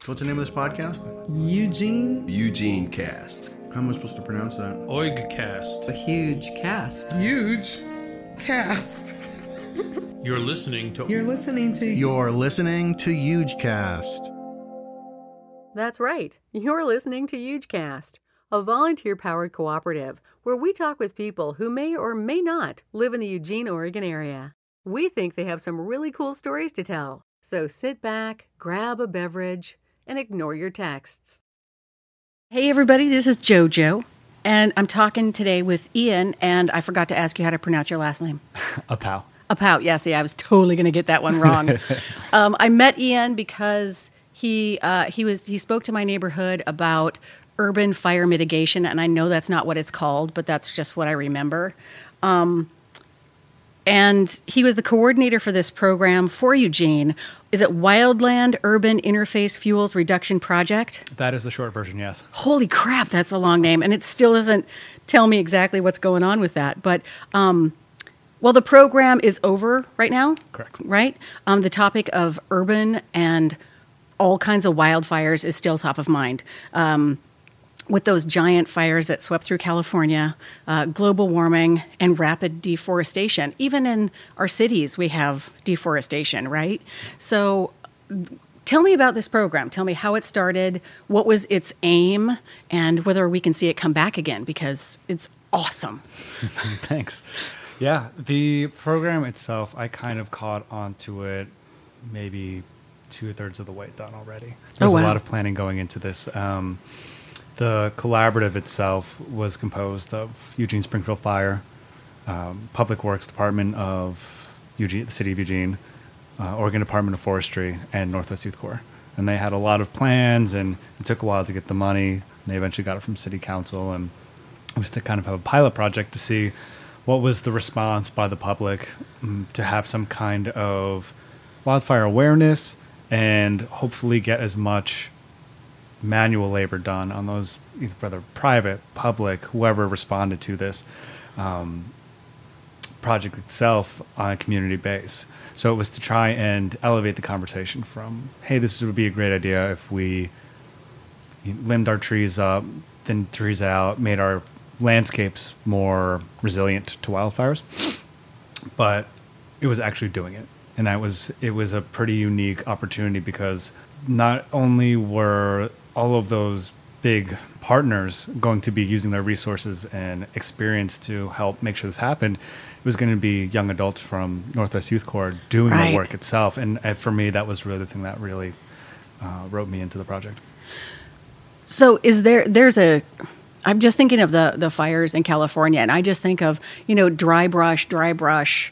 So what's the name of this podcast? Eugene Cast. How am I supposed to pronounce that? Oigcast. A huge cast. Huge cast. You're listening to You're listening to Hugecast. That's right. You're listening to Hugecast, a volunteer-powered cooperative where we talk with people who may or may not live in the Eugene, Oregon area. We think they have some really cool stories to tell. So sit back, grab a beverage, and ignore your texts. Hey everybody, this is JoJo, and I'm talking today with Ian, and I forgot to ask you how to pronounce your last name. Apau. Apau, yeah, see, I was totally going to get that one wrong. I met Ian because he spoke to my neighborhood about urban fire mitigation, and I know that's not what it's called, but that's just what I remember. And he was the coordinator for this program for Eugene. Is it Wildland Urban Interface Fuels Reduction Project? That is the short version, yes. Holy crap, that's a long name. And it still doesn't tell me exactly what's going on with that. But, well, the program is over right now. Correct. Right? The topic of urban and all kinds of wildfires is still top of mind. With those giant fires that swept through California, global warming, and rapid deforestation. Even in our cities, we have deforestation, right? So tell me about this program. Tell me how it started, what was its aim, and whether we can see it come back again, because it's awesome. Thanks. Yeah, the program itself, I kind of caught onto it maybe 2/3 of the way done already. There's a lot of planning going into this. The collaborative itself was composed of Eugene Springfield Fire, Public Works Department of Eugene, the City of Eugene, Oregon Department of Forestry, and Northwest Youth Corps. And they had a lot of plans, and it took a while to get the money. And they eventually got it from City Council, and it was to kind of have a pilot project to see what was the response by the public to have some kind of wildfire awareness and hopefully get as much manual labor done on those, whether private, public, whoever responded to this project itself on a community base. So it was to try and elevate the conversation from, hey, this would be a great idea if we limbed our trees up, thinned trees out, made our landscapes more resilient to wildfires. But it was actually doing it. And it was a pretty unique opportunity because not only were all of those big partners going to be using their resources and experience to help make sure this happened, it was going to be young adults from Northwest Youth Corps doing the work itself. And for me, that was really the thing that really wrote me into the project. So I'm just thinking of the fires in California, and I just think of, dry brush, drought,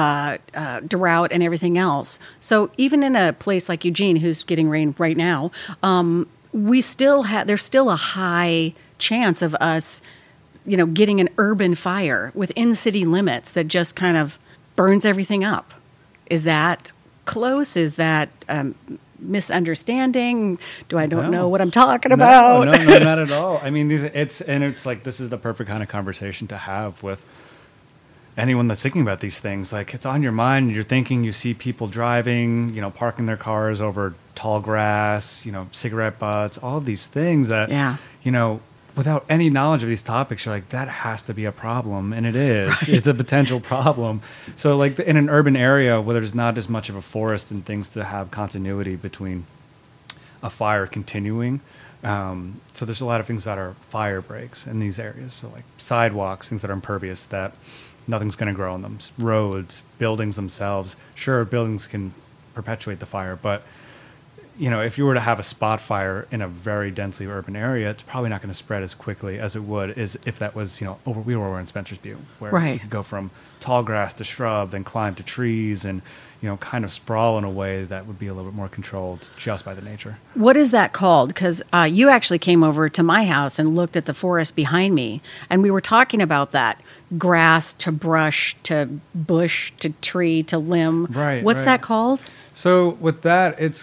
and everything else. So even in a place like Eugene, who's getting rain right now, there's still a high chance of us, getting an urban fire within city limits that just kind of burns everything up. Is that close? Is that misunderstanding? I don't know what I'm talking about. No, not at all. I mean, it's like this is the perfect kind of conversation to have with anyone that's thinking about these things. Like, it's on your mind, you're thinking, you see people driving, parking their cars over tall grass, cigarette butts, all of these things that, without any knowledge of these topics, you're like, that has to be a problem. And it is. Right. It's a potential problem. So like in an urban area where there's not as much of a forest and things to have continuity between a fire continuing. So there's a lot of things that are fire breaks in these areas. So like sidewalks, things that are impervious that nothing's going to grow on them. Roads, buildings themselves. Sure, buildings can perpetuate the fire, but if you were to have a spot fire in a very densely urban area, it's probably not going to spread as quickly as it would as if that was, we were in Spencer's Butte, where you could go from tall grass to shrub, then climb to trees, and kind of sprawl in a way that would be a little bit more controlled just by the nature. What is that called? Because you actually came over to my house and looked at the forest behind me, and we were talking about that. Grass to brush to bush to tree to limb. Right. What's that called? So with that, it's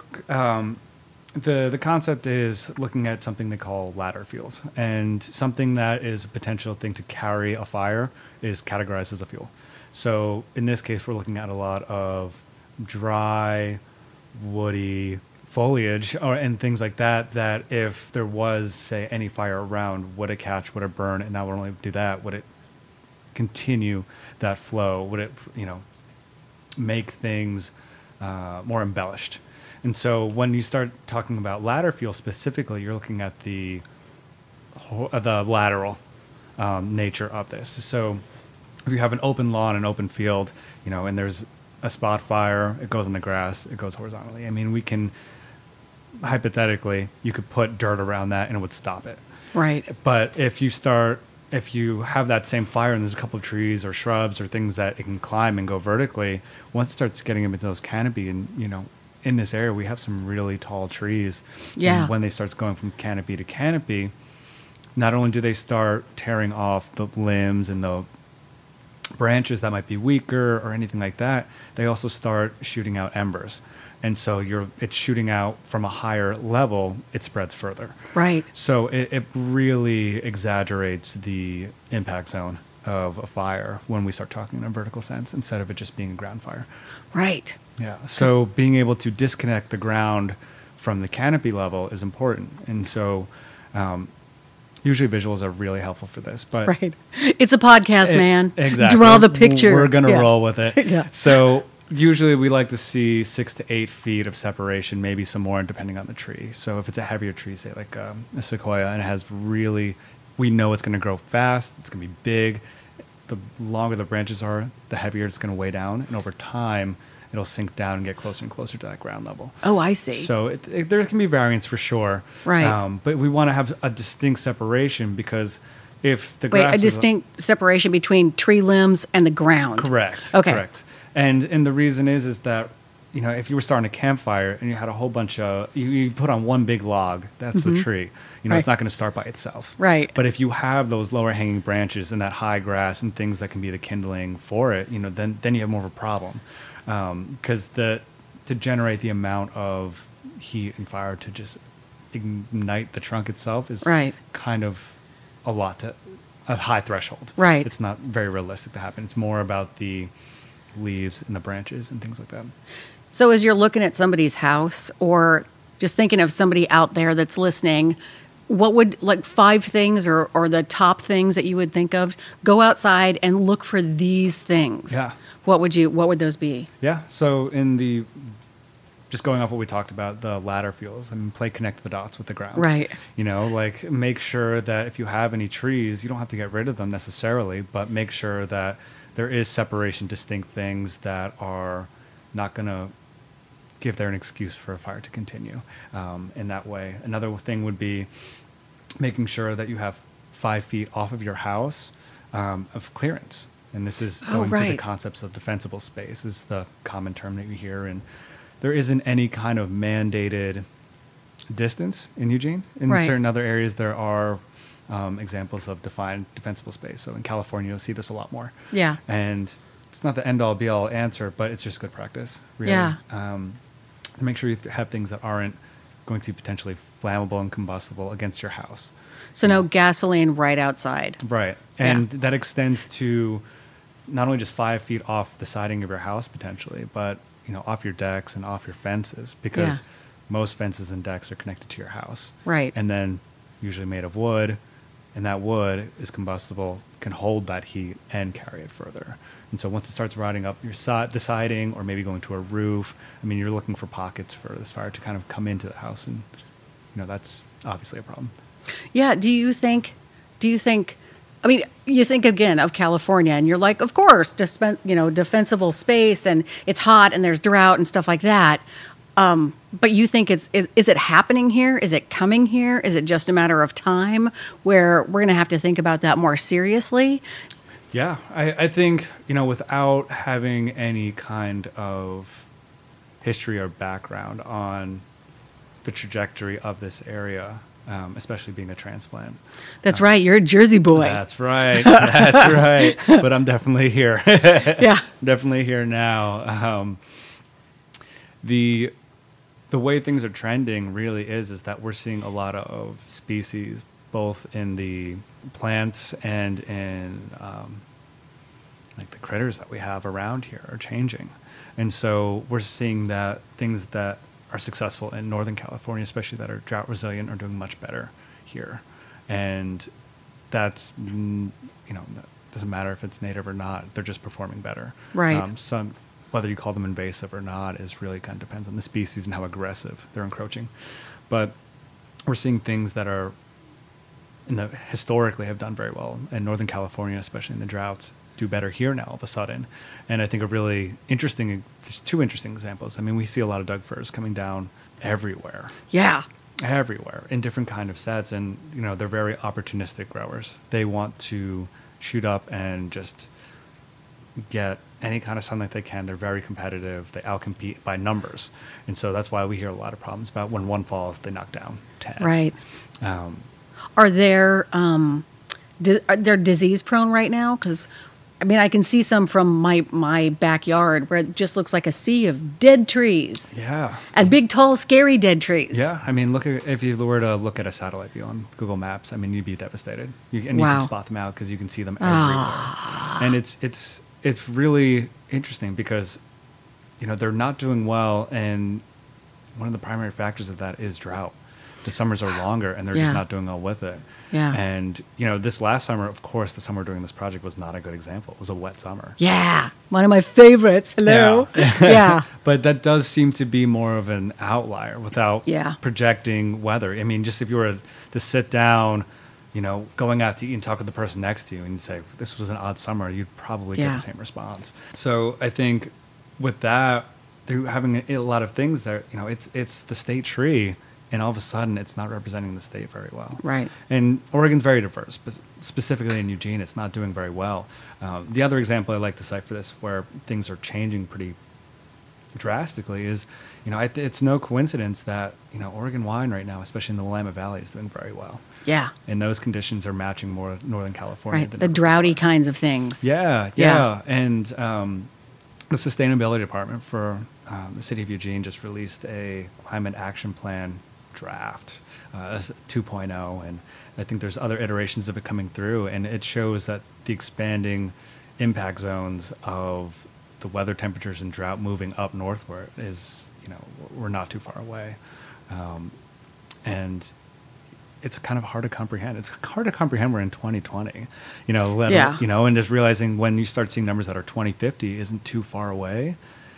the concept is looking at something they call ladder fuels, and something that is a potential thing to carry a fire is categorized as a fuel. So in this case, we're looking at a lot of dry, woody foliage and things like that, that if there was, say, any fire around, would it catch, would it burn? And not only do that, would it continue that flow? Would it, make things more embellished? And so when you start talking about ladder fuel specifically, you're looking at the lateral nature of this. So if you have an open lawn, an open field, and there's a spot fire, it goes in the grass, it goes horizontally. I mean, we can, hypothetically, you could put dirt around that and it would stop it. Right. But if you have that same fire and there's a couple of trees or shrubs or things that it can climb and go vertically, once it starts getting into those canopy, and, in this area, we have some really tall trees. Yeah. And when they start going from canopy to canopy, not only do they start tearing off the limbs and the branches that might be weaker or anything like that, they also start shooting out embers. And so it's shooting out from a higher level, it spreads further. Right. So it really exaggerates the impact zone of a fire when we start talking in a vertical sense, instead of it just being a ground fire. Right. Yeah. So being able to disconnect the ground from the canopy level is important. And so usually visuals are really helpful for this. But Right. It's a podcast, man. Exactly. Draw the picture. We're going to roll with it. Yeah. So usually we like to see 6 to 8 feet of separation, maybe some more depending on the tree. So if it's a heavier tree, say like a sequoia, and it has we know it's going to grow fast, it's going to be big. The longer the branches are, the heavier it's going to weigh down. And over time, it'll sink down and get closer and closer to that ground level. Oh, I see. So there can be variance for sure. Right. But we want to have a distinct separation, because if the grass a distinct separation between tree limbs and the ground. Correct. Okay. Correct. And the reason is that, if you were starting a campfire and you had a whole bunch of, you put on one big log, that's the tree. Right. It's not going to start by itself. Right. But if you have those lower hanging branches and that high grass and things that can be the kindling for it, then you have more of a problem. Because to generate the amount of heat and fire to just ignite the trunk itself is kind of a high threshold. Right. It's not very realistic to happen. It's more about the leaves and the branches and things like that. So as you're looking at somebody's house, or just thinking of somebody out there that's listening, what would, like, 5 things or the top things that you would think of? Go outside and look for these things. Yeah. What would those be? Yeah. So just going off what we talked about, the ladder fuels, connect the dots with the ground. Right. Make sure that if you have any trees, you don't have to get rid of them necessarily, but make sure that there is separation, distinct things that are not going to give there an excuse for a fire to continue in that way. Another thing would be making sure that you have 5 feet off of your house of clearance. And this is going to the concepts of defensible space, is the common term that you hear. And there isn't any kind of mandated distance in Eugene. In certain other areas, there are examples of defined defensible space. So in California, you'll see this a lot more. Yeah. And it's not the end-all, be-all answer, but it's just good practice, really. Yeah. To make sure you have things that aren't going to be potentially flammable and combustible against your house. So no gasoline right outside. Right. And that extends to not only just 5 feet off the siding of your house potentially, but off your decks and off your fences, because most fences and decks are connected to your house. Right. And then usually made of wood, and that wood is combustible, can hold that heat and carry it further. And so once it starts rotting up the siding, or maybe going to a roof, you're looking for pockets for this fire to kind of come into the house, and that's obviously a problem. Yeah. Do you think? You think again of California, and you're like, of course, defensible space, and it's hot, and there's drought and stuff like that. But you think is it happening here? Is it coming here? Is it just a matter of time where we're going to have to think about that more seriously? Yeah, I think, without having any kind of history or background on the trajectory of this area, especially being a transplant. That's right. You're a Jersey boy. That's right. That's right. But I'm definitely here. Yeah. Definitely here now. The way things are trending really is that we're seeing a lot of species, both in the plants and in the critters that we have around here, are changing. And so we're seeing that things that are successful in Northern California, especially that are drought resilient, are doing much better here. And that's, that doesn't matter if it's native or not, they're just performing better. Right. Whether you call them invasive or not is really kind of depends on the species and how aggressive they're encroaching. But we're seeing things that are historically have done very well in Northern California, especially in the droughts, do better here now all of a sudden. And I think there's two interesting examples. I mean, we see a lot of Doug firs coming down everywhere. Yeah. Everywhere in different kind of sets. And, they're very opportunistic growers. They want to shoot up and just get any kind of sunlight they can. They're very competitive. They outcompete by numbers. And so that's why we hear a lot of problems about when one falls, they knock down 10. Right. Are there they're disease prone right now? Because I can see some from my backyard where it just looks like a sea of dead trees. Yeah. And big, tall, scary dead trees. Yeah. If you were to look at a satellite view on Google Maps, you'd be devastated. You Wow. can spot them out because you can see them everywhere. And it's really interesting because, they're not doing well. And one of the primary factors of that is drought. The summers are longer and they're just not doing well with it. Yeah. And, this last summer, of course, the summer during this project was not a good example. It was a wet summer. Yeah. One of my favorites. Hello. Yeah. Yeah. But that does seem to be more of an outlier without Yeah. projecting weather. Just if you were to sit down, going out to eat and talk with the person next to you and say, this was an odd summer, you'd probably get the same response. So I think with that, they're having a lot of things that, it's the state tree. And all of a sudden, it's not representing the state very well. Right. And Oregon's very diverse, but specifically in Eugene, it's not doing very well. The other example I like to cite for this, where things are changing pretty drastically, is, it's no coincidence that, Oregon wine right now, especially in the Willamette Valley, is doing very well. Yeah. And those conditions are matching more Northern California. Right. Than The droughty kinds of things. Yeah. And the Sustainability Department for the city of Eugene just released a climate action plan draft 2.0, and I think there's other iterations of it coming through, and it shows that the expanding impact zones of the weather temperatures and drought moving up northward is, we're not too far away, and it's kind of hard to comprehend. It's hard to comprehend we're in 2020, and just realizing when you start seeing numbers that are 2050 isn't too far away.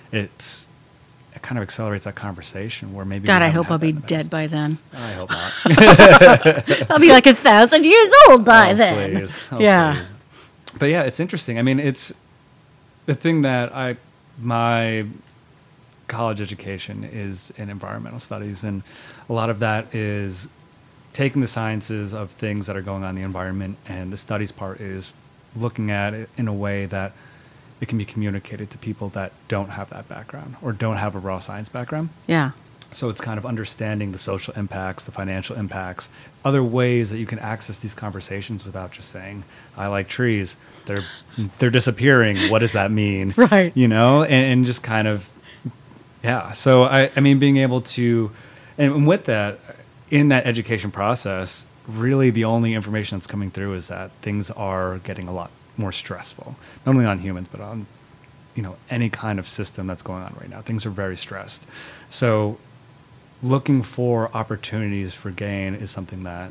It kind of accelerates that conversation where maybe... God, I hope I'll be dead by then. I hope not. I'll be like 1,000 years old by then. Please. Yeah. Please. But yeah, it's interesting. It's the thing that my college education is in environmental studies, and a lot of that is taking the sciences of things that are going on in the environment, and the studies part is looking at it in a way that it can be communicated to people that don't have that background or don't have a raw science background. Yeah. So it's kind of understanding the social impacts, the financial impacts, other ways that you can access these conversations without just saying, I like trees. They're disappearing. What does that mean? Right. And just kind of, yeah. So being able to, and with that, in that education process, really the only information that's coming through is that things are getting a lot more stressful, not only on humans, but on, any kind of system that's going on right now. Things are very stressed. So looking for opportunities for gain is something that,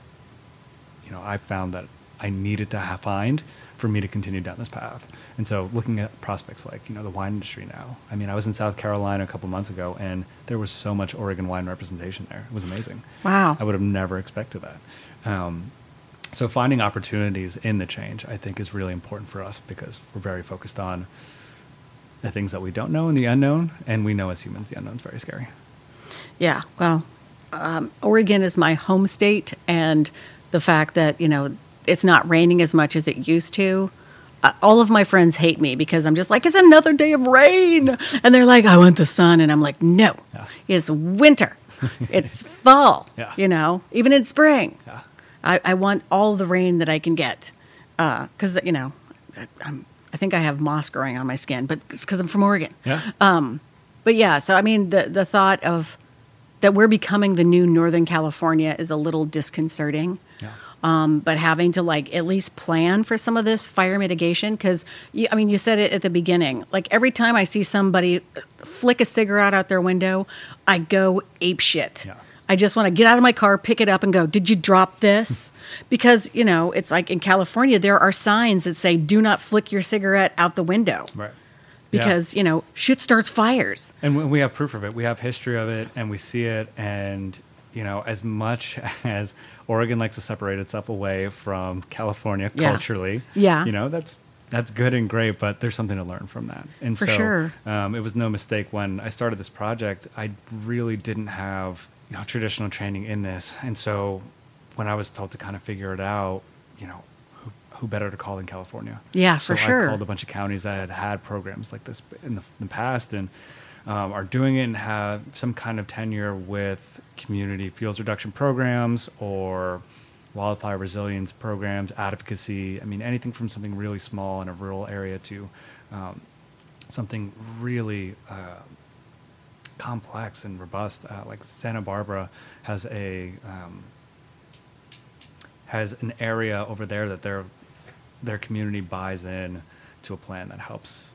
I found that I needed to find for me to continue down this path. And so looking at prospects like, the wine industry now. I was in South Carolina a couple months ago, and there was so much Oregon wine representation there. It was amazing. Wow. I would have never expected that. So finding opportunities in the change, I think, is really important for us because we're very focused on the things that we don't know and the unknown, and we know as humans the unknown is very scary. Yeah. Well, Oregon is my home state, and the fact that, it's not raining as much as it used to, all of my friends hate me because I'm just like, it's another day of rain. And they're like, I want the sun. And I'm like, no, it's winter. It's fall, even in spring. Yeah. I want all the rain that I can get because, I think I have moss growing on my skin, but it's because I'm from Oregon. Yeah. But yeah, so the thought of that we're becoming the new Northern California is a little disconcerting. Yeah. but having to like at least plan for some of this fire mitigation. Because, I mean, you said it at the beginning. Like every time I see somebody flick a cigarette out their window, I go ape shit. Yeah. I just want to get out of my car, pick it up, and go, did you drop this? Because, you know, it's like in California, there are signs that say, do not flick your cigarette out the window. Right. Because, you know, shit starts fires. And we have proof of it. We have history of it, and we see it. And, you know, as much as Oregon likes to separate itself away from California culturally, you know, that's good and great, but there's something to learn from that. And For so sure. It was no mistake when I started this project, I really didn't have, you know, traditional training in this. And so when I was told to kind of figure it out, you know, who better to call in California? Yeah, so for sure. I called a bunch of counties that had programs like this in the past and are doing it and have some kind of tenure with community fuels reduction programs or wildfire resilience programs, advocacy. I mean, anything from something really small in a rural area to something really complex and robust. Like Santa Barbara has an area over there that their community buys in to a plan that helps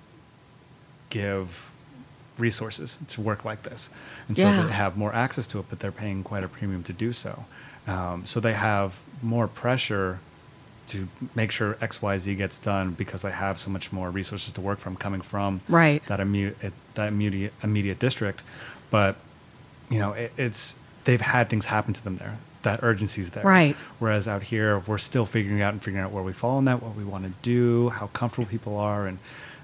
give resources to work like this. And so they have more access to it, but they're paying quite a premium to do so. So they have more pressure to make sure XYZ gets done because they have so much more resources to work from coming from that immediate district. But, you know, they've had things happen to them there. That urgency's there. Right. Whereas out here, we're still figuring out where we fall in that, what we want to do, how comfortable people are, and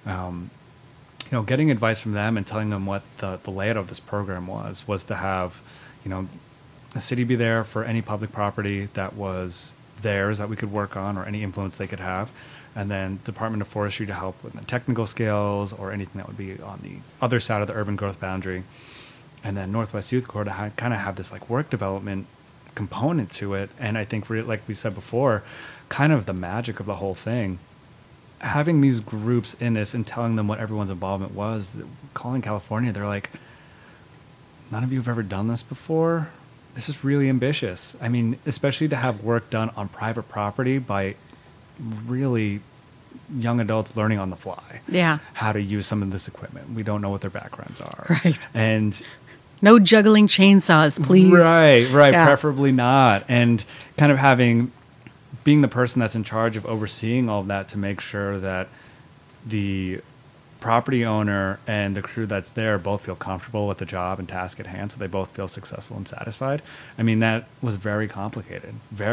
you know, getting advice from them and telling them what the layout of this program was to have, you know, the city be there for any public property that was theirs that we could work on or any influence they could have, and then Department of Forestry to help with the technical skills or anything that would be on the other side of the urban growth boundary, and then Northwest Youth Corps to kind of have this like work development component to it. And I think, like we said before, kind of the magic of the whole thing, having these groups in this and telling them what everyone's involvement was, calling California, they're like, none of you have ever done this before. This is really ambitious. I mean, especially to have work done on private property by really young adults learning on the fly. Yeah. How to use some of this equipment. We don't know what their backgrounds are. Right. And no juggling chainsaws, please. Right. Yeah. Preferably not. And kind of being the person that's in charge of overseeing all of that to make sure that the property owner and the crew that's there both feel comfortable with the job and task at hand, so they both feel successful and satisfied. I mean, that was very complicated.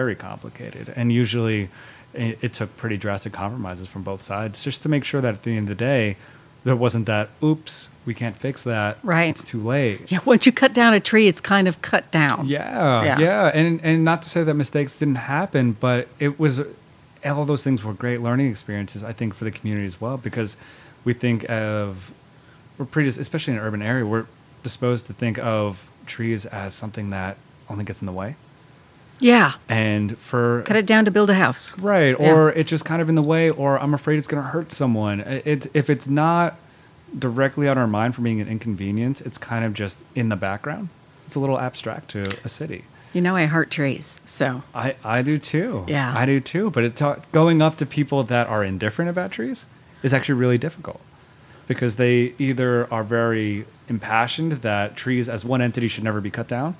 And usually it took pretty drastic compromises from both sides just to make sure that at the end of the day, there wasn't that, oops, we can't fix that. Right. It's too late. Yeah, once you cut down a tree, it's kind of cut down. Yeah. And not to say that mistakes didn't happen, but it was, all those things were great learning experiences, I think, for the community as well, because we think of, especially in an urban area, we're disposed to think of trees as something that only gets in the way. Yeah. And cut it down to build a house. Right. Yeah. Or it's just kind of in the way, or I'm afraid it's going to hurt someone. If it's not directly on our mind for being an inconvenience, it's kind of just in the background. It's a little abstract to a city. You know, I heart trees, so. I do too. Yeah. I do too. But going up to people that are indifferent about trees is actually really difficult, because they either are very impassioned that trees as one entity should never be cut down,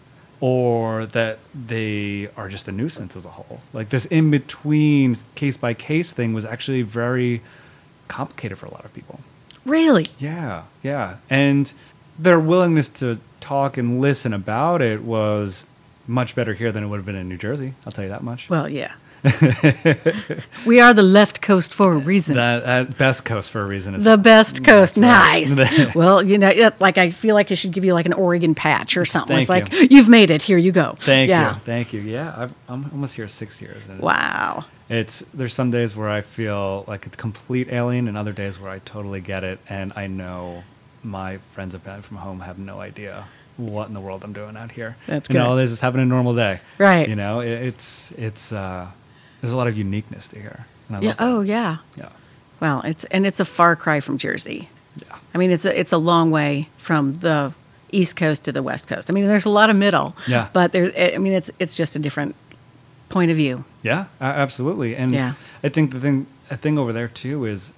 or that they are just a nuisance as a whole. Like this in-between case-by-case thing was actually very complicated for a lot of people. Really? Yeah. And their willingness to talk and listen about it was much better here than it would have been in New Jersey. I'll tell you that much. Well, yeah. We are the left coast for a reason. That best coast for a reason. The best coast. Right. Nice. Well, you know, like I feel like it should give you like an Oregon patch or something. Thank It's like, you've made it. Here you go. Thank you. Yeah, I'm almost here 6 years. And wow. There's some days where I feel like a complete alien, and other days where I totally get it, and I know my friends abroad from home have no idea what in the world I'm doing out here. That's good. You know, this is having a normal day. Right. You know, it's there's a lot of uniqueness to here. And I love that. Oh, yeah. Yeah. Well, it's a far cry from Jersey. Yeah. I mean, it's a long way from the East Coast to the West Coast. I mean, there's a lot of middle. Yeah. But it's just a different point of view. Yeah, absolutely. And Yeah. I think the thing over there too is,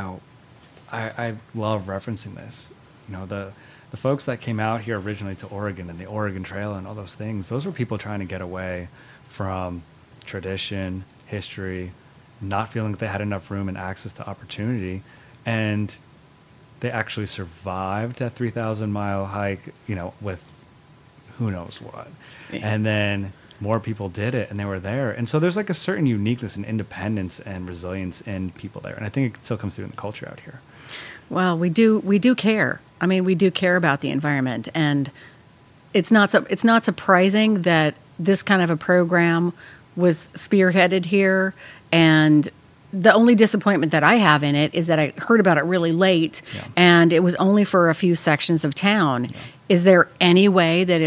I love referencing this. The folks that came out here originally to Oregon and the Oregon Trail and all those things, those were people trying to get away from tradition, history, not feeling that they had enough room and access to opportunity. And they actually survived that 3,000-mile hike, with who knows what. Yeah. And then more people did it, and they were there. And so there's like a certain uniqueness and independence and resilience in people there. And I think it still comes through in the culture out here. Well, we do care. I mean, we do care about the environment, and it's not surprising that this kind of a program was spearheaded here. And the only disappointment that I have in it is that I heard about it really late, and it was only for a few sections of town. Yeah. Is there any way that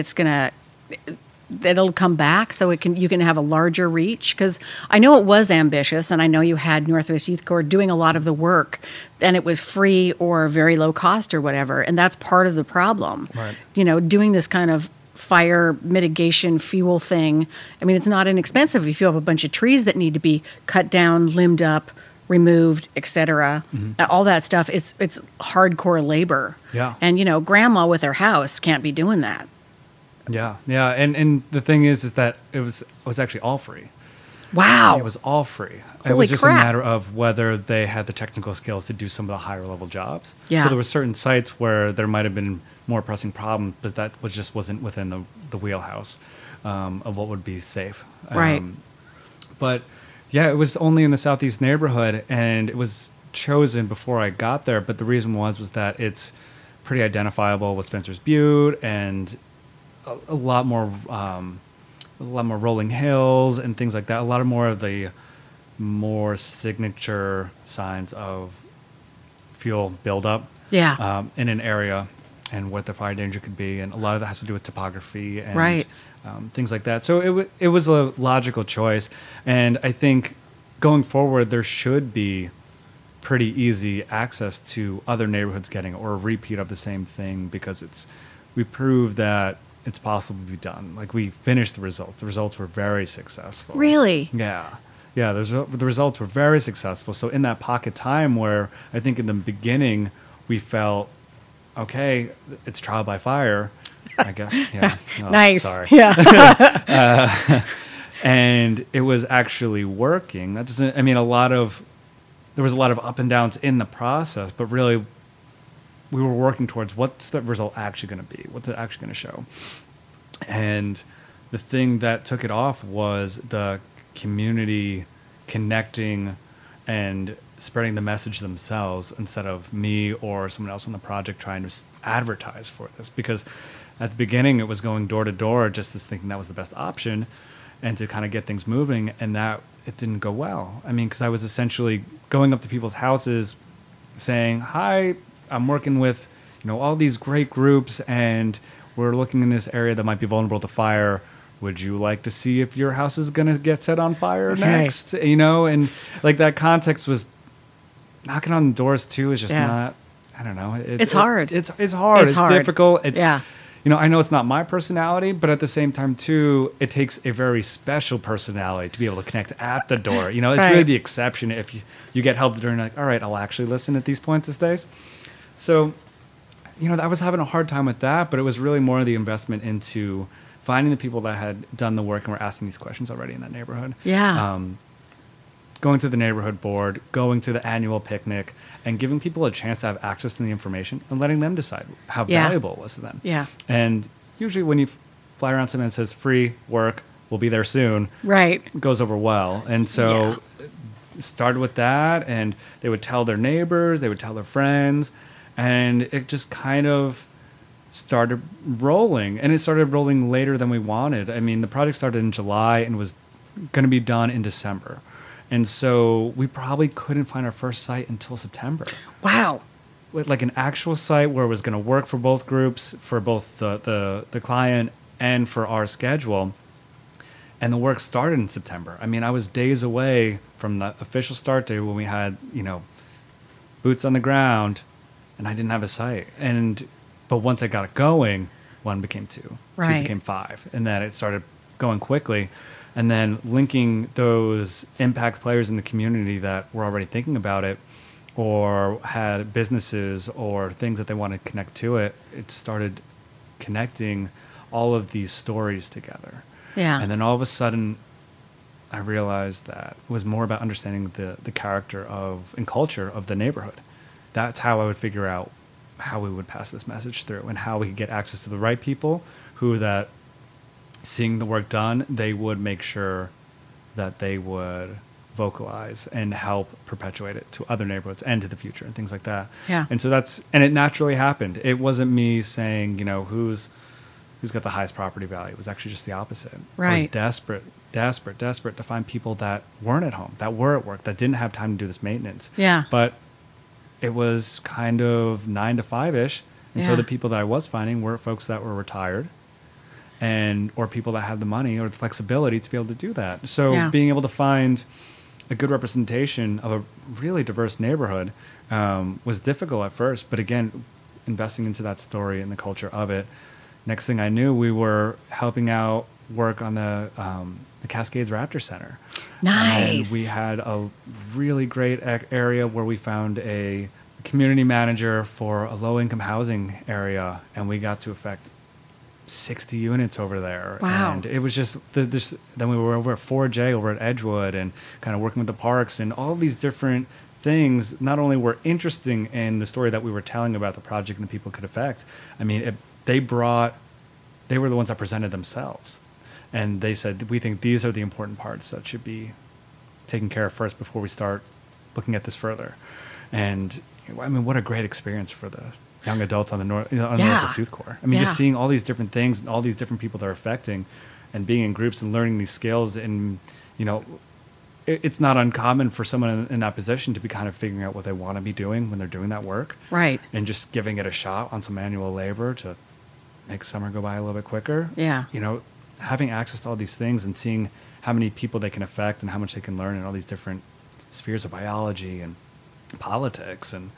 it'll come back so you can have a larger reach? Because I know it was ambitious, and I know you had Northwest Youth Corps doing a lot of the work, and it was free or very low cost or whatever, and that's part of the problem. Right. Doing this kind of fire mitigation fuel thing. I mean, it's not inexpensive if you have a bunch of trees that need to be cut down, limbed up, removed, etc. Mm-hmm. All that stuff. It's hardcore labor. Yeah. And grandma with her house can't be doing that. Yeah. And the thing is that it was actually all free. Wow. It was all free. Holy it was just crap. a matter of whether they had the technical skills to do some of the higher level jobs. Yeah. So there were certain sites where there might have been more pressing problems, but that wasn't within the wheelhouse of what would be safe. Right. But yeah, it was only in the southeast neighborhood, and it was chosen before I got there. But the reason was that it's pretty identifiable with Spencer's Butte and a lot more rolling hills and things like that. A lot of more of the more signature signs of fuel buildup. Yeah. In an area and what the fire danger could be, and a lot of that has to do with topography and right. Things like that. So it was a logical choice, and I think going forward there should be pretty easy access to other neighborhoods getting or a repeat of the same thing, because we proved that it's possible to be done. Like, we finished the results. The results were very successful. Really? Yeah. The results were very successful. So in that pocket time where I think in the beginning we felt, okay, it's trial by fire, I guess. Yeah. Oh, nice. Sorry. Yeah. And it was actually working. That doesn't. I mean, there was a lot of up and downs in the process, but really, we were working towards what's the result actually going to be? What's it actually going to show? And the thing that took it off was the community connecting and spreading the message themselves, instead of me or someone else on the project trying to advertise for this. Because at the beginning, it was going door to door, just as thinking that was the best option, and to kind of get things moving, and that it didn't go well. I mean, because I was essentially going up to people's houses saying, hi, I'm working with all these great groups, and we're looking in this area that might be vulnerable to fire. Would you like to see if your house is going to get set on fire next? And like that context was knocking on the doors too, is just not, I don't know. It's hard. It's hard. It's difficult. I know it's not my personality, but at the same time too, it takes a very special personality to be able to connect at the door. It's right. really the exception if you get help during, like, all right, I'll actually listen at these points these days. So, I was having a hard time with that, but it was really more of the investment into finding the people that had done the work and were asking these questions already in that neighborhood. Yeah. Going to the neighborhood board, going to the annual picnic, and giving people a chance to have access to the information and letting them decide how valuable it was to them. Yeah. And usually when you fly around something that says free work, we'll be there soon, right, it goes over well. And so it started with that, and they would tell their neighbors, they would tell their friends, and it just kind of started rolling. And it started rolling later than we wanted. I mean, the project started in July and was going to be done in December. And so we probably couldn't find our first site until September. Wow. With like an actual site where it was going to work for both groups, for both the client and for our schedule. And the work started in September. I mean, I was days away from the official start date when we had, boots on the ground, and I didn't have a site. But once I got it going, 1 became 2, right. 2 became 5, and then it started going quickly. and then linking those impact players in the community that were already thinking about it or had businesses or things that they want to connect to it. It started connecting all of these stories together. Yeah. And then all of a sudden, I realized that it was more about understanding the character of and culture of the neighborhood. That's how I would figure out how we would pass this message through and how we could get access to the right people who that seeing the work done, they would make sure that they would vocalize and help perpetuate it to other neighborhoods and to the future and things like that. Yeah. And so and it naturally happened. It wasn't me saying, who's got the highest property value. It was actually just the opposite. Right. I was desperate to find people that weren't at home, that were at work, that didn't have time to do this maintenance. Yeah. But it was kind of 9 to 5-ish. And so Yeah. the people that I was finding were folks that were retired or people that had the money or the flexibility to be able to do that. So Yeah. being able to find a good representation of a really diverse neighborhood was difficult at first. But again, investing into that story and the culture of it, next thing I knew, we were helping out work on the Cascades Raptor Center. Nice. And we had a really great area where we found a community manager for a low-income housing area, and we got to affect 60 units over there. Wow. And it was just, then we were over at 4J over at Edgewood and kind of working with the parks and all these different things not only were interesting in the story that we were telling about the project and the people it could affect. I mean, they were the ones that presented themselves. And they said, we think these are the important parts that should be taken care of first before we start looking at this further. And I mean, what a great experience for the young adults on the Northwest Youth Corps. I mean, just seeing all these different things and all these different people they're affecting and being in groups and learning these skills. And, it's not uncommon for someone in that position to be kind of figuring out what they want to be doing when they're doing that work. Right. And just giving it a shot on some manual labor to make summer go by a little bit quicker. Yeah. Having access to all these things and seeing how many people they can affect and how much they can learn in all these different spheres of biology and politics and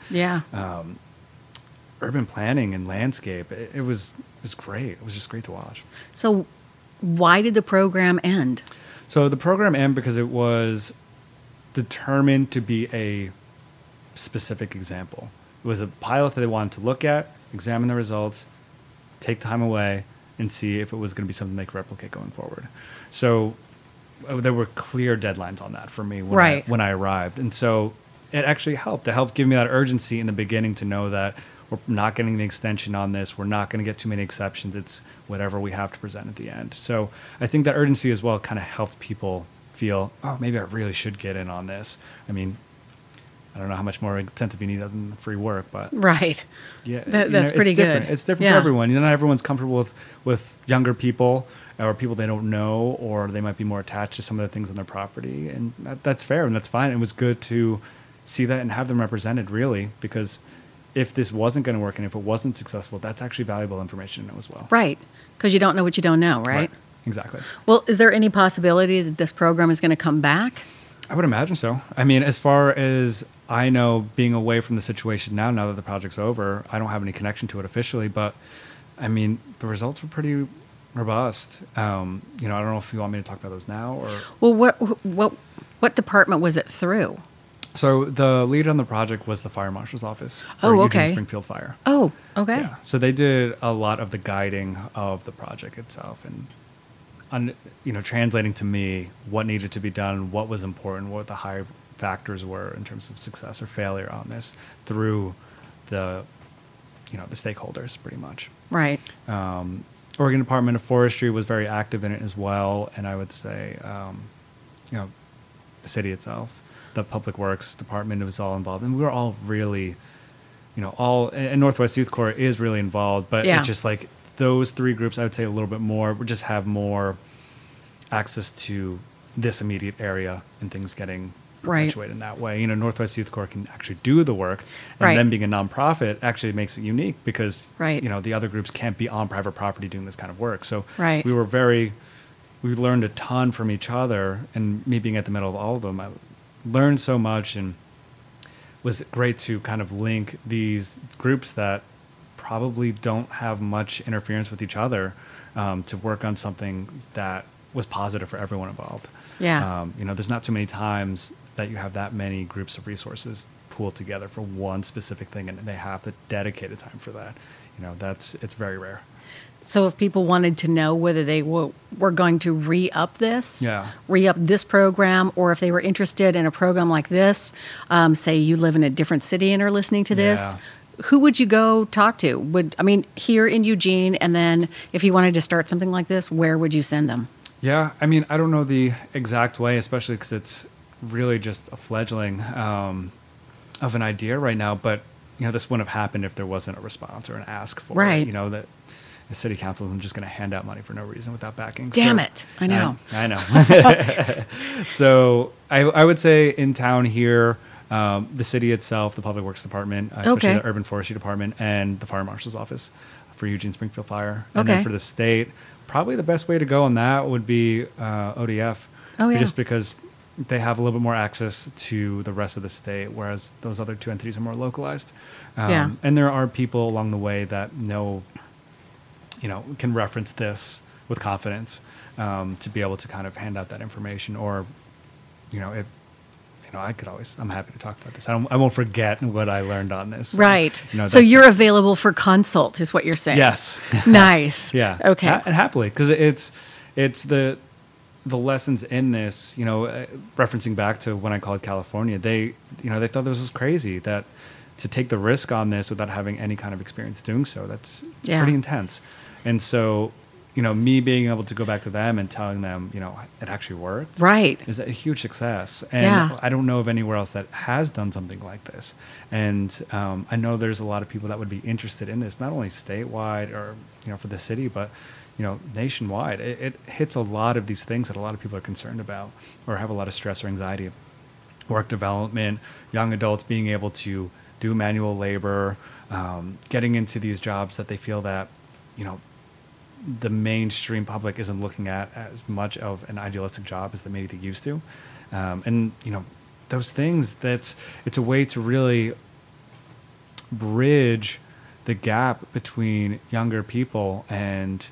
urban planning and landscape. It was great. It was just great to watch. So why did the program end? So the program ended because it was determined to be a specific example. It was a pilot that they wanted to look at, examine the results, take time away, and see if it was going to be something they could replicate going forward. So there were clear deadlines on that for me when I arrived. And so it actually helped. It helped give me that urgency in the beginning to know that we're not getting the extension on this. We're not going to get too many exceptions. It's whatever we have to present at the end. So I think that urgency as well kind of helped people feel, oh, maybe I really should get in on this. I mean, I don't know how much more incentive you need other than free work, but Right. yeah, That's pretty good. It's different for everyone. Not everyone's comfortable with younger people or people they don't know, or they might be more attached to some of the things on their property, and that's fair and that's fine. It was good to see that and have them represented, really, because if this wasn't going to work and if it wasn't successful, that's actually valuable information to know as well. Right. Because you don't know what you don't know, right? Exactly. Well, is there any possibility that this program is going to come back? I would imagine so. I mean, as far as I know, being away from the situation now that the project's over, I don't have any connection to it officially, but I mean, the results were pretty robust. I don't know if you want me to talk about those now or. Well, what department was it through? So the lead on the project was the fire marshal's office for Oh, Eugene okay. Springfield Fire. Oh, okay. Yeah. So they did a lot of the guiding of the project itself and translating to me what needed to be done, what was important, what the high factors were in terms of success or failure on this through the stakeholders pretty much. Right. Oregon Department of Forestry was very active in it as well, and I would say, the city itself, the Public Works Department was all involved, and we were all really, and Northwest Youth Corps is really involved, but it's just like those three groups, I would say a little bit more, would just have more access to this immediate area and things getting perpetuated in that way. Northwest Youth Corps can actually do the work, and then being a nonprofit actually makes it unique because, the other groups can't be on private property doing this kind of work. So we learned a ton from each other, and me being at the middle of all of them, I learned so much, and was great to kind of link these groups that probably don't have much interference with each other to work on something that was positive for everyone involved. Yeah. There's not too many times that you have that many groups of resources pooled together for one specific thing, and they have the dedicated time for that. It's very rare. So if people wanted to know whether they were going to re-up this program, or if they were interested in a program like this, say you live in a different city and are listening to this, who would you go talk to? Here in Eugene, and then if you wanted to start something like this, where would you send them? Yeah, I don't know the exact way, especially because it's really just a fledgling of an idea right now. But this wouldn't have happened if there wasn't a response or an ask for it. That the city council isn't just going to hand out money for no reason without backing. Damn it! I know. I know. So I would say in town here, the city itself, the Public Works Department, especially the Urban Forestry Department, and the Fire Marshal's Office for Eugene Springfield Fire. And then for the state, probably the best way to go on that would be ODF. Just because they have a little bit more access to the rest of the state, whereas those other two entities are more localized. And there are people along the way that can reference this with confidence to be able to kind of hand out that information. Or, I'm happy to talk about this. I won't forget what I learned on this. Right. So you're available for consult is what you're saying. Yes. Nice. Yeah. Okay. And happily, because it's the lessons in this, referencing back to when I called California, they thought this was crazy, that to take the risk on this without having any kind of experience doing so, that's pretty intense. And so, me being able to go back to them and telling them, it actually worked. Right. Is a huge success. And I don't know of anywhere else that has done something like this. And I know there's a lot of people that would be interested in this, not only statewide or, for the city, but, nationwide. It hits a lot of these things that a lot of people are concerned about or have a lot of stress or anxiety. Work development, young adults being able to do manual labor, getting into these jobs that they feel that, the mainstream public isn't looking at as much of an idealistic job as they maybe they used to. And, those things, it's a way to really bridge the gap between younger people and,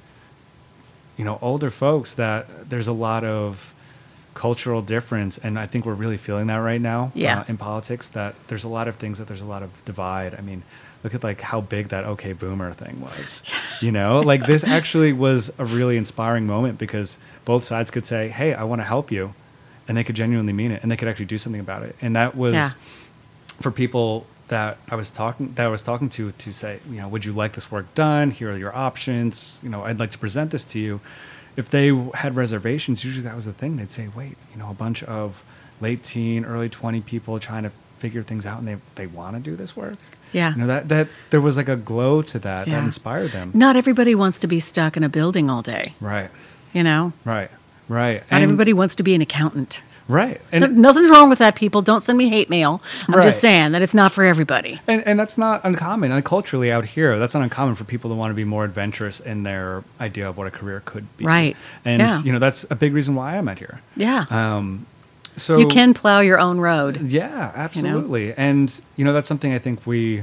older folks, that there's a lot of cultural difference. And I think we're really feeling that right now in politics, that there's a lot of things, that there's a lot of divide. Look at how big that OK Boomer thing was, this actually was a really inspiring moment, because both sides could say, hey, I want to help you. And they could genuinely mean it, and they could actually do something about it. And that was for people that I was talking to say, would you like this work done? Here are your options. I'd like to present this to you. If they had reservations, usually that was the thing. They'd say, wait, a bunch of late teen, early 20 people trying to figure things out, and they want to do this work. Yeah. That there was like a glow to that that inspired them. Not everybody wants to be stuck in a building all day. Right. Right. Not everybody wants to be an accountant. Right. And nothing's wrong with that, people. Don't send me hate mail. I'm just saying that it's not for everybody. And that's not uncommon. Culturally out here, that's not uncommon for people to want to be more adventurous in their idea of what a career could be. Right. And, that's a big reason why I'm out here. Yeah. So you can plow your own road. Yeah, absolutely. And, that's something I think we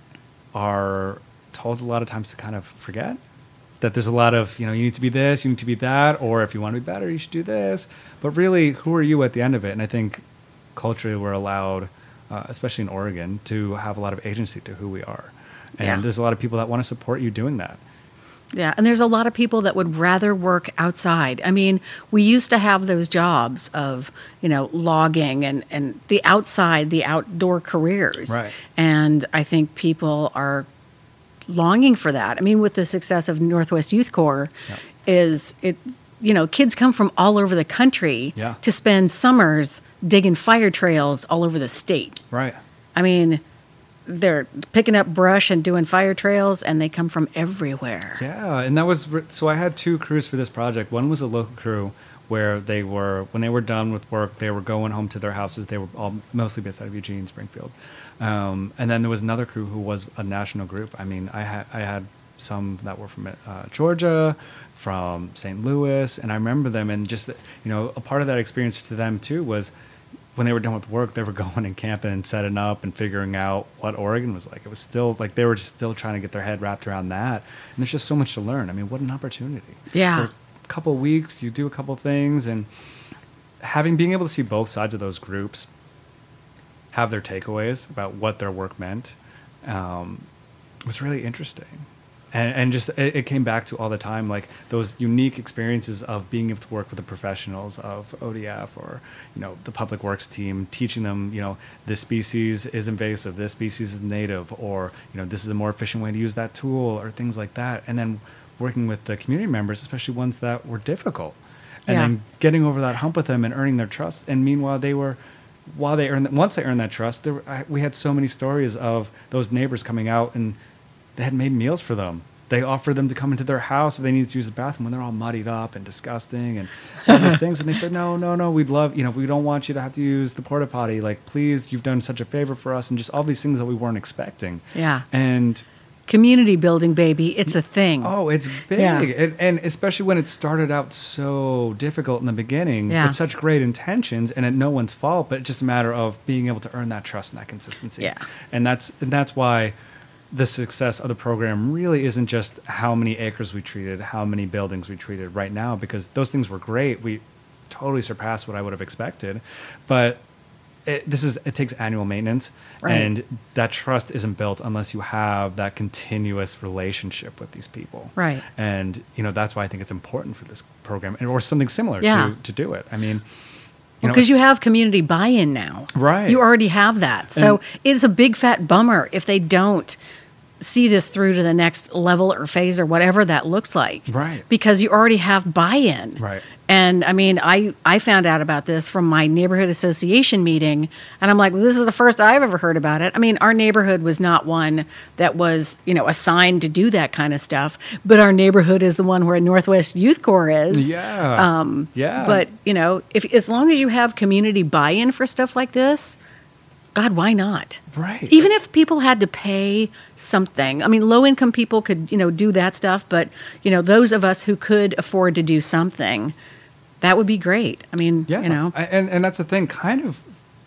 are told a lot of times to kind of forget. That there's a lot of, you need to be this, you need to be that, or if you want to be better, you should do this. But really, who are you at the end of it? And I think culturally we're allowed, especially in Oregon, to have a lot of agency to who we are. And there's a lot of people that want to support you doing that. Yeah, and there's a lot of people that would rather work outside. We used to have those jobs of, logging and the outdoor careers. Right. And I think people are longing for that. With the success of Northwest Youth Corps, kids come from all over the country to spend summers digging fire trails all over the state. Right. They're picking up brush and doing fire trails, and they come from everywhere. Yeah, and that was so. I had two crews for this project. One was a local crew where when they were done with work, they were going home to their houses. They were all mostly based out of Eugene, Springfield. And then there was another crew who was a national group. I had some that were from Georgia, from St. Louis, and I remember them. And just a part of that experience to them too was when they were done with work, they were going and camping and setting up and figuring out what Oregon was like. It was still like they were just still trying to get their head wrapped around that. And there's just so much to learn. What an opportunity! Yeah. couple weeks, you do a couple things, and being able to see both sides of those groups have their takeaways about what their work meant was really interesting. And just it came back to all the time, like those unique experiences of being able to work with the professionals of ODF or, the public works team, teaching them, this species is invasive, this species is native, or, this is a more efficient way to use that tool, or things like that. And then working with the community members, especially ones that were difficult, and then getting over that hump with them and earning their trust. And meanwhile, once they earned that trust, we had so many stories of those neighbors coming out and they had made meals for them. They offered them to come into their house if they needed to use the bathroom when they're all muddied up and disgusting and all these things. And they said, no, we'd love, we don't want you to have to use the porta potty. Like, please, you've done such a favor for us, and just all these things that we weren't expecting. Yeah. And community building, baby. It's a thing. Oh, it's big. Yeah. And especially when it started out so difficult in the beginning with such great intentions, and no one's fault, but it's just a matter of being able to earn that trust and that consistency. Yeah. And that's why the success of the program really isn't just how many acres we treated, how many buildings we treated right now, because those things were great. We totally surpassed what I would have expected. But it takes annual maintenance, and that trust isn't built unless you have that continuous relationship with these people. Right. And, that's why I think it's important for this program, or something similar to do it. I mean, because you have community buy-in now. Right. You already have that. So it's a big fat bummer if they don't see this through to the next level or phase or whatever that looks like. Right. Because you already have buy-in. Right. And I mean, I found out about this from my neighborhood association meeting, and I'm like, well, this is the first I've ever heard about it. I mean, our neighborhood was not one that was, assigned to do that kind of stuff, but our neighborhood is the one where Northwest Youth Corps is. Yeah. But, if as long as you have community buy-in for stuff like this, God, why not? Right. Even if people had to pay something. I mean, low-income people could, do that stuff, but, those of us who could afford to do something, that would be great. I mean, And that's the thing, kind of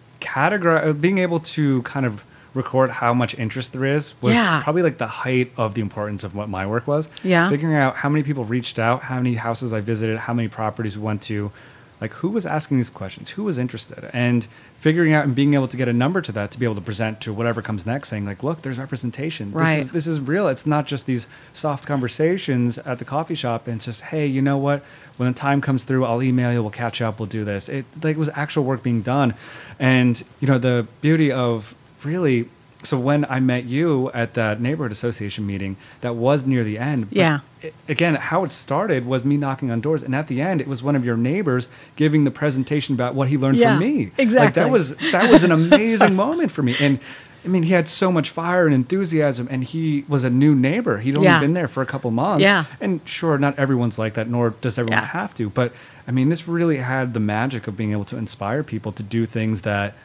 being able to kind of record how much interest there is was probably like the height of the importance of what my work was. Yeah. Figuring out how many people reached out, how many houses I visited, how many properties we went to, like who was asking these questions, who was interested, and figuring out and being able to get a number to that to be able to present to whatever comes next, saying like, look, there's representation. Right. This is real. It's not just these soft conversations at the coffee shop and it's just, hey, you know what? When the time comes through, I'll email you, we'll catch up, we'll do this. It was actual work being done. And, the beauty of really, so when I met you at that neighborhood association meeting, that was near the end. But again, how it started was me knocking on doors, and at the end, it was one of your neighbors giving the presentation about what he learned from me. Exactly. Like that was an amazing moment for me. And I mean, he had so much fire and enthusiasm, and he was a new neighbor. He'd only been there for a couple months. Yeah. And sure, not everyone's like that, nor does everyone have to. But I mean, this really had the magic of being able to inspire people to do things that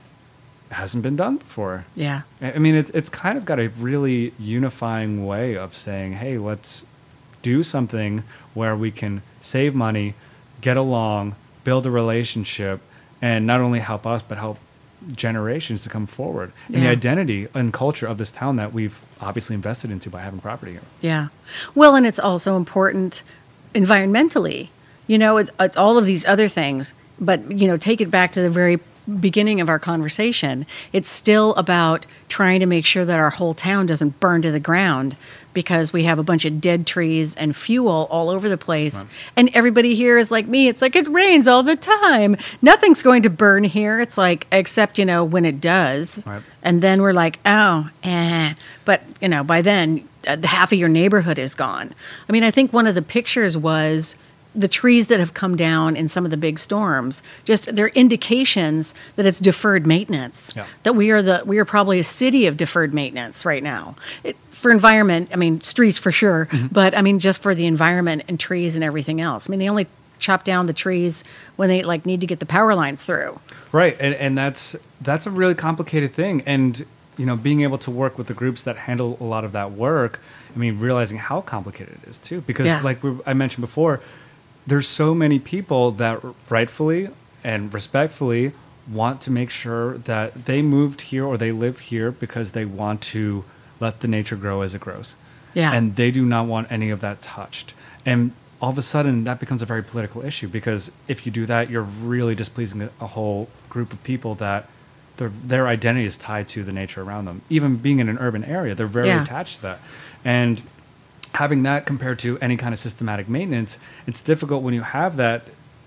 hasn't been done before. Yeah. I mean, it's kind of got a really unifying way of saying, hey, let's do something where we can save money, get along, build a relationship, and not only help us, but help generations to come forward. And the identity and culture of this town that we've obviously invested into by having property here. Yeah. Well, and it's also important environmentally. It's all of these other things, but, take it back to the very beginning of our conversation. It's still about trying to make sure that our whole town doesn't burn to the ground because we have a bunch of dead trees and fuel all over the place. Right. And everybody here is like me. It's like, it rains all the time. Nothing's going to burn here. It's like, except, when it does. Right. And then we're like, oh, But, by then, half of your neighborhood is gone. I mean, I think one of the pictures was the trees that have come down in some of the big storms, just they're indications that it's deferred maintenance. Yeah. That we are probably a city of deferred maintenance right now. For environment, I mean, streets for sure, but I mean, just for the environment and trees and everything else. I mean, they only chop down the trees when they need to get the power lines through. Right, and that's a really complicated thing. And being able to work with the groups that handle a lot of that work, I mean, realizing how complicated it is too, because I mentioned before, there's so many people that rightfully and respectfully want to make sure that they moved here or they live here because they want to let the nature grow as it grows. Yeah. And they do not want any of that touched. And all of a sudden that becomes a very political issue, because if you do that, you're really displeasing a whole group of people that their identity is tied to the nature around them. Even being in an urban area, they're very attached to that. And having that compared to any kind of systematic maintenance, it's difficult when you have that.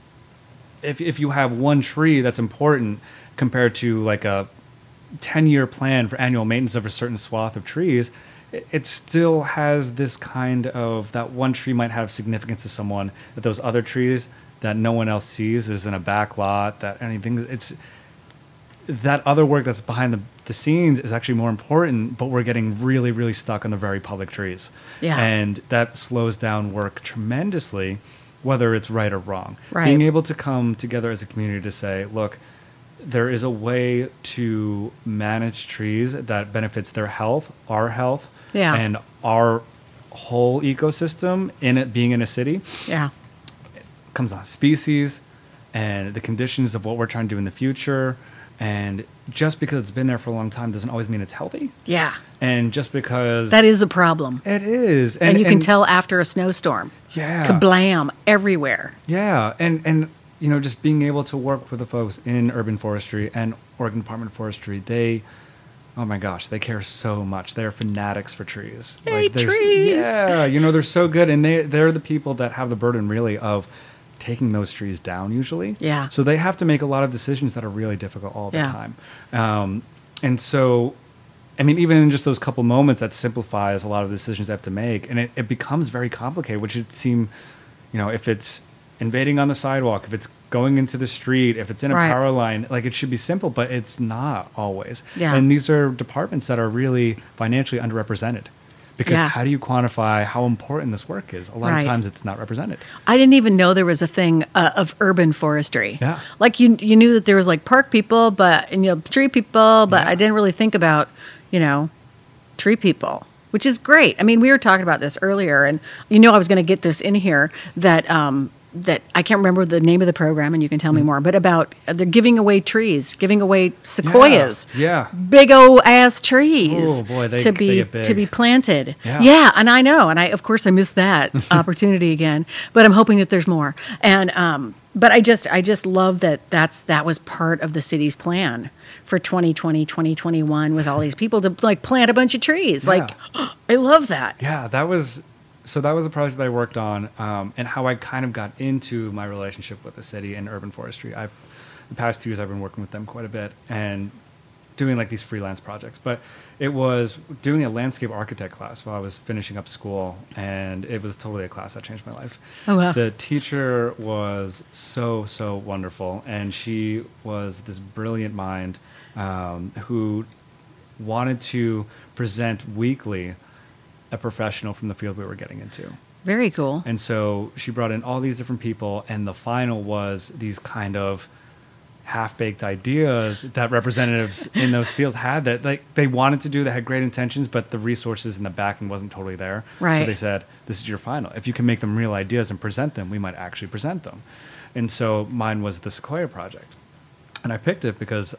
If you have one tree that's important compared to like a 10-year plan for annual maintenance of a certain swath of trees, it still has this kind of, that one tree might have significance to someone, that those other trees that no one else sees is in a back lot, that anything, it's that other work that's behind the scenes is actually more important, but we're getting really, really stuck on the very public trees. Yeah. And that slows down work tremendously, whether it's right or wrong. Right. Being able to come together as a community to say, look, there is a way to manage trees that benefits their health, our health, and our whole ecosystem in it being in a city. Yeah. It comes on species and the conditions of what we're trying to do in the future. And just because it's been there for a long time doesn't always mean it's healthy. Yeah. And just because... That is a problem. It is. And you can tell after a snowstorm. Yeah. Kablam everywhere. Yeah. And you know, just being able to work with the folks in urban forestry and Oregon Department of Forestry, they... Oh my gosh, they care so much. They're fanatics for trees. Hey, trees! Yeah, you know, they're so good. And they're the people that have the burden, really, of taking those trees down, usually. Yeah. So they have to make a lot of decisions that are really difficult all the time. And so, I mean, even in just those couple moments, that simplifies a lot of the decisions they have to make. And it becomes very complicated, which would seem, you know, if it's invading on the sidewalk, if it's going into the street, if it's in a power line, like it should be simple, but it's not always. Yeah. And these are departments that are really financially underrepresented, because how do you quantify how important this work is? A lot of times it's not represented. I didn't even know there was a thing of urban forestry. Yeah. Like you knew that there was like park people, and you know, tree people, but I didn't really think about, you know, tree people, which is great. I mean, we were talking about this earlier, and you know, I was going to get this in here that I can't remember the name of the program, and you can tell me more, but about they're giving away trees, giving away sequoias. Yeah. Big old ass trees. Oh boy, they to be get big. to be planted. Yeah. And I know, and of course I missed that opportunity again, but I'm hoping that there's more. And but I just love that was part of the city's plan for 2020, 2021 with all these people to like plant a bunch of trees. Yeah. Like I love that. Yeah, that was a project that I worked on, and how I kind of got into my relationship with the city and urban forestry. The past 2 years I've been working with them quite a bit and doing like these freelance projects. But it was doing a landscape architect class while I was finishing up school, and it was totally a class that changed my life. Oh, wow. The teacher was so wonderful, and she was this brilliant mind who wanted to present weekly a professional from the field we were getting into. Very cool. And so she brought in all these different people, and the final was these kind of half-baked ideas that representatives in those fields had, that like they wanted to do, that had great intentions, but the resources and the backing wasn't totally there. Right. So they said, this is your final. If you can make them real ideas and present them, we might actually present them. And so mine was the Sequoia Project. And I picked it because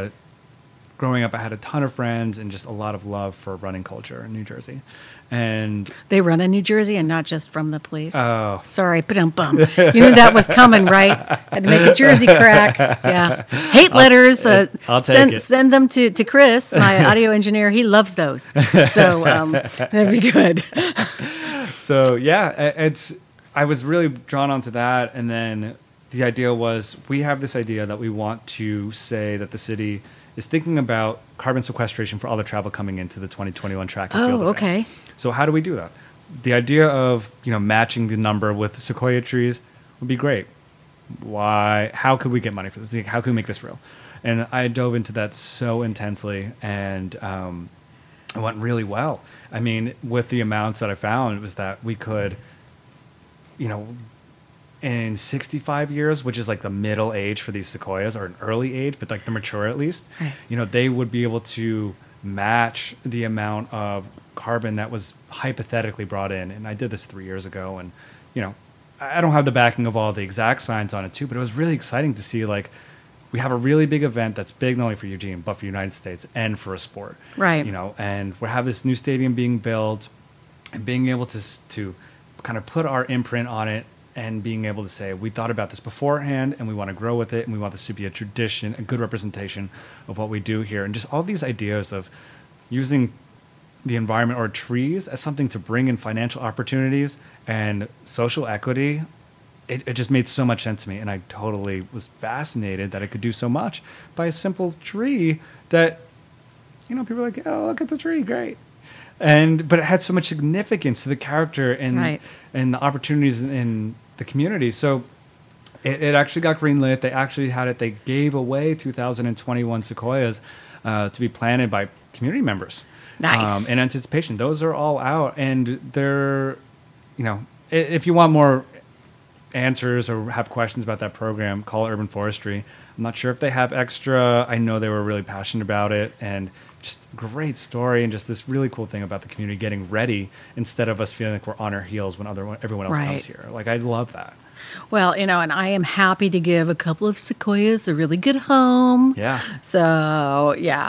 growing up, I had a ton of friends and just a lot of love for running culture in New Jersey. And they run in New Jersey and not just from the police. Oh. Sorry, bum. You knew that was coming, right? Had to make a Jersey crack. Yeah. Hate letters. I'll take it. Send them to Chris, my audio engineer. He loves those. So that'd be good. So, yeah, I was really drawn onto that. And then the idea was, we have this idea that we want to say that the city is thinking about carbon sequestration for all the travel coming into the 2021 track and field event. Okay. So how do we do that? The idea of, you know, matching the number with sequoia trees would be great. Why? How could we get money for this? How can we make this real? And I dove into that so intensely, and it went really well. I mean, with the amounts that I found, it was that we could, you know, in 65 years, which is like the middle age for these sequoias, or an early age, but like the mature at least, right, you know, they would be able to match the amount of carbon that was hypothetically brought in. And I did this 3 years ago, and, you know, I don't have the backing of all the exact science on it too, but it was really exciting to see, like, we have a really big event that's big not only for Eugene, but for the United States and for a sport. Right. You know, and we have this new stadium being built, and being able to kind of put our imprint on it and being able to say, we thought about this beforehand and we want to grow with it and we want this to be a tradition, a good representation of what we do here. And just all these ideas of using the environment or trees as something to bring in financial opportunities and social equity, it just made so much sense to me. And I totally was fascinated that it could do so much by a simple tree that, people are like, oh, look at the tree, great. But it had so much significance to the character and the opportunities in the community. So it actually got greenlit. They actually had it. They gave away 2021 sequoias to be planted by community members. Nice. In anticipation. Those are all out. And they're, if you want more answers or have questions about that program, call Urban Forestry. I'm not sure if they have extra. I know they were really passionate about it. And just great story and just this really cool thing about the community getting ready instead of us feeling like we're on our heels when everyone else comes here. Like, I love that. Well, and I am happy to give a couple of sequoias a really good home. Yeah. So, yeah,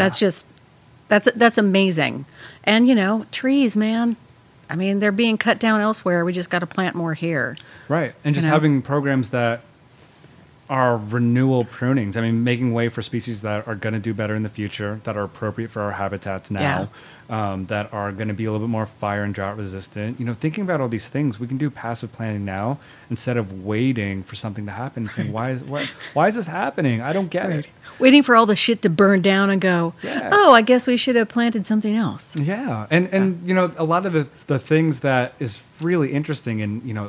that's amazing. And, trees, man, I mean, they're being cut down elsewhere. We just got to plant more here. Right. And just having programs that are renewal prunings. I mean, making way for species that are going to do better in the future, that are appropriate for our habitats now, that are going to be a little bit more fire and drought resistant. Thinking about all these things, we can do passive planning now instead of waiting for something to happen and saying, why is this happening? I don't get it. Waiting for all the shit to burn down and go, oh, I guess we should have planted something else. Yeah. And a lot of the things that is really interesting and,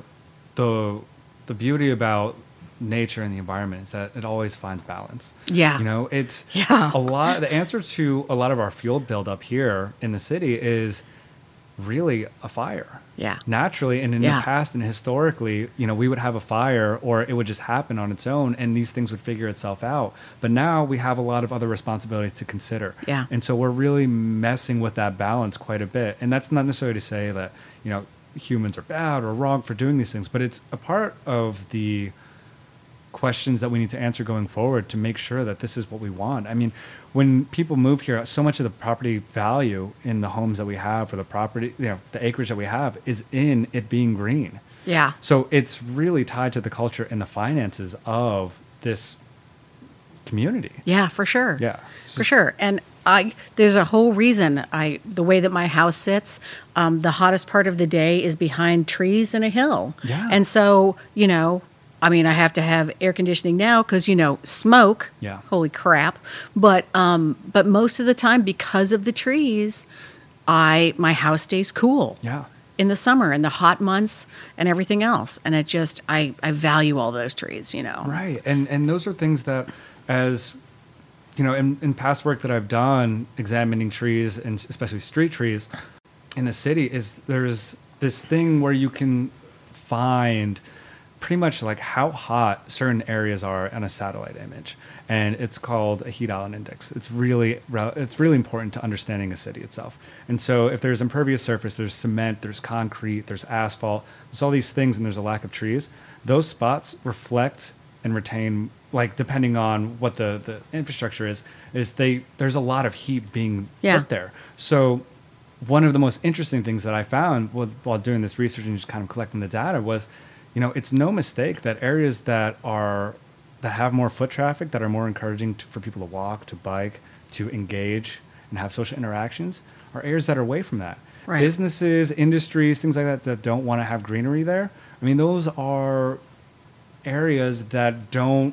the beauty about nature and the environment is that it always finds balance. Yeah. It's a lot. The answer to a lot of our fuel buildup here in the city is really a fire. Yeah. Naturally. And in the past and historically, we would have a fire or it would just happen on its own and these things would figure itself out. But now we have a lot of other responsibilities to consider. Yeah. And so we're really messing with that balance quite a bit. And that's not necessarily to say that, humans are bad or wrong for doing these things, but it's a part of the questions that we need to answer going forward to make sure that this is what we want. I mean, when people move here, so much of the property value in the homes that we have or the property, the acreage that we have is in it being green. Yeah. So it's really tied to the culture and the finances of this community. Yeah, for sure. Yeah. For sure. And there's a whole reason the way that my house sits, the hottest part of the day is behind trees and a hill. Yeah. And so, I have to have air conditioning now because, smoke. Yeah. Holy crap. But most of the time, because of the trees, my house stays cool. Yeah. In the summer and the hot months and everything else. And it just, I value all those trees, Right. And those are things that as, in past work that I've done examining trees and especially street trees in the city is there's this thing where you can find pretty much like how hot certain areas are on a satellite image, and it's called a heat island index. It's really important to understanding a city itself. And so if there's impervious surface, there's cement, there's concrete, there's asphalt, there's all these things, and there's a lack of trees. Those spots reflect and retain, like depending on what the infrastructure is there's a lot of heat being put there. So one of the most interesting things that I found while doing this research and just kind of collecting the data was, it's no mistake that areas that have more foot traffic, that are more encouraging for people to walk, to bike, to engage, and have social interactions, are areas that are away from that. Right. Businesses, industries, things like that don't want to have greenery there. I mean, those are areas that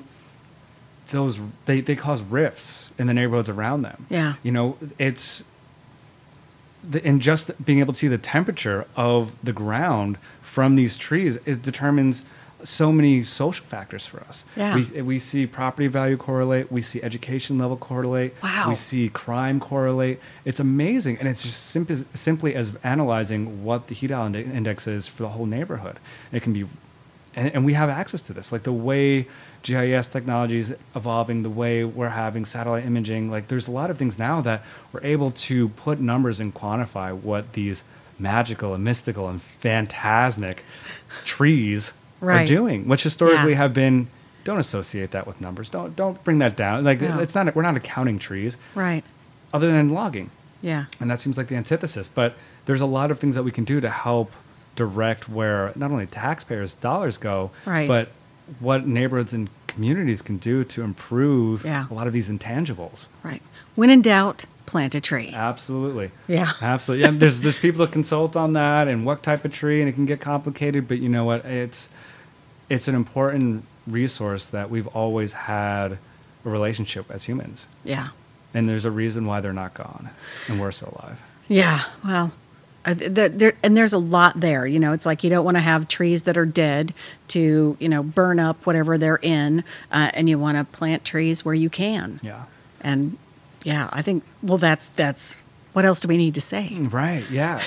they cause rifts in the neighborhoods around them. Yeah. It's and just being able to see the temperature of the ground from these trees, it determines so many social factors for us. Yeah. We see property value correlate. We see education level correlate. Wow. We see crime correlate. It's amazing. And it's just simply as analyzing what the heat island index is for the whole neighborhood. It can be, and we have access to this, like the way GIS technology is evolving, the way we're having satellite imaging. Like there's a lot of things now that we're able to put numbers and quantify what these magical and mystical and phantasmic trees are doing, which historically have been, don't associate that with numbers. Don't bring that down. Like it's not, we're not accounting trees. Right. Other than logging. Yeah. And that seems like the antithesis. But there's a lot of things that we can do to help direct where not only taxpayers' dollars go, Right. but what neighborhoods and communities can do to improve Yeah. a lot of these intangibles. Right. When in doubt, plant a tree. Absolutely. Yeah. Absolutely. Yeah, there's people that consult on that and what type of tree, and it can get complicated, but you know what? It's an important resource that we've always had a relationship as humans. Yeah. And there's a reason why they're not gone and we're still alive. Yeah. Well, there's a lot there. You know, it's like you don't want to have trees that are dead to, you know, burn up whatever they're in, and you want to plant trees where you can. Yeah. And yeah, I think, well, that's what else do we need to say? Right. Yeah.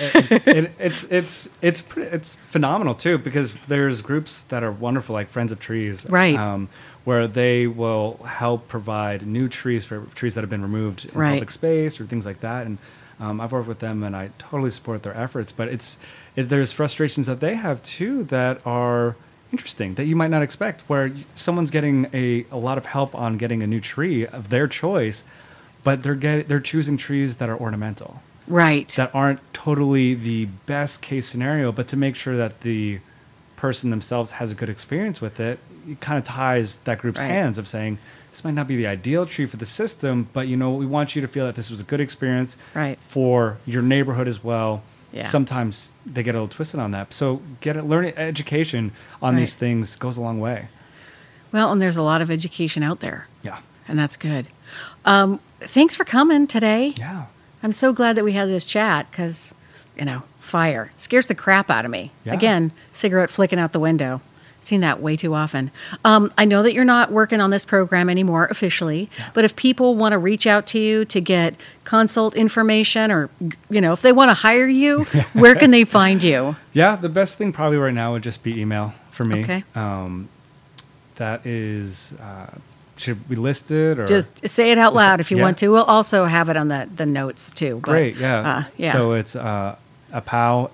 It's phenomenal too, because there's groups that are wonderful, like Friends of Trees, Right. where they will help provide new trees for trees that have been removed in Right. public space or things like that. And I've worked with them, and I totally support their efforts. But there's frustrations that they have too that are interesting that you might not expect, where someone's getting a lot of help on getting a new tree of their choice, but they're choosing trees that are ornamental, Right. that aren't totally the best case scenario, but to make sure that the person themselves has a good experience with it, it kind of ties that group's Right. hands of saying, this might not be the ideal tree for the system, but you know, we want you to feel that this was a good experience Right. for your neighborhood as well. Yeah. Sometimes they get a little twisted on that. So learning education on Right. these things goes a long way. Well, and there's a lot of education out there, Yeah. and that's good. Thanks for coming today. Yeah. I'm so glad that we had this chat because, you know, fire scares the crap out of me. Yeah. Again, cigarette flicking out the window. Seen that way too often. I know that you're not working on this program anymore officially, but if people want to reach out to you to get consult information, or, you know, if they want to hire you, where can they find you? Yeah, the best thing probably right now would just be email for me. Okay. That is, should we list it? Or Just say it out loud if you Yeah. want to. We'll also have it on the notes too. But, Great, yeah. yeah. So it's APPOWIJ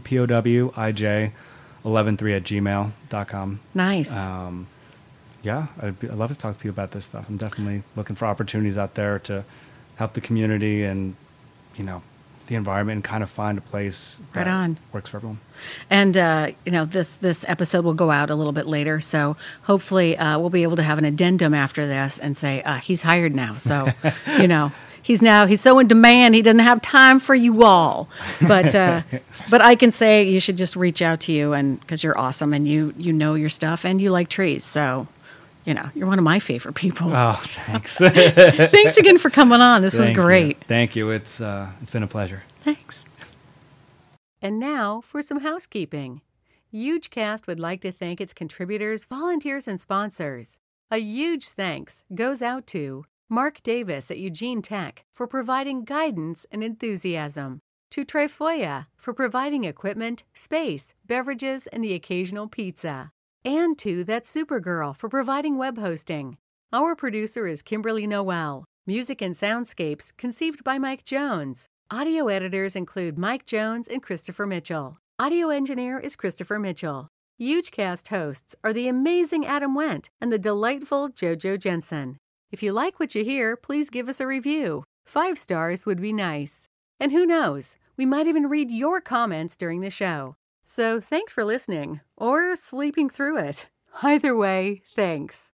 113@gmail.com. Nice. Yeah, I'd love to talk to you about this stuff. I'm definitely looking for opportunities out there to help the community and, you know, the environment, and kind of find a place Right that on. works for everyone. And, you know, this episode will go out a little bit later. So hopefully we'll be able to have an addendum after this and say, he's hired now. So, you know, he's so in demand, he doesn't have time for you all. But I can say you should just reach out to you, and because you're awesome and you know your stuff and you like trees. So, you know, you're one of my favorite people. Oh, thanks. Thanks again for coming on. This was Thank you. great. Thank you. It's been a pleasure. Thanks. And now for some housekeeping. HugeCast would like to thank its contributors, volunteers, and sponsors. A huge thanks goes out to Mark Davis at Eugene Tech for providing guidance and enthusiasm, to Trifoya for providing equipment, space, beverages, and the occasional pizza, and to That Supergirl for providing web hosting. Our producer is Kimberly Noel. Music and soundscapes conceived by Mike Jones. Audio editors include Mike Jones and Christopher Mitchell. Audio engineer is Christopher Mitchell. HugeCast hosts are the amazing Adam Wendt and the delightful JoJo Jensen. If you like what you hear, please give us a review. 5 stars would be nice. And who knows, we might even read your comments during the show. So thanks for listening, or sleeping through it. Either way, thanks.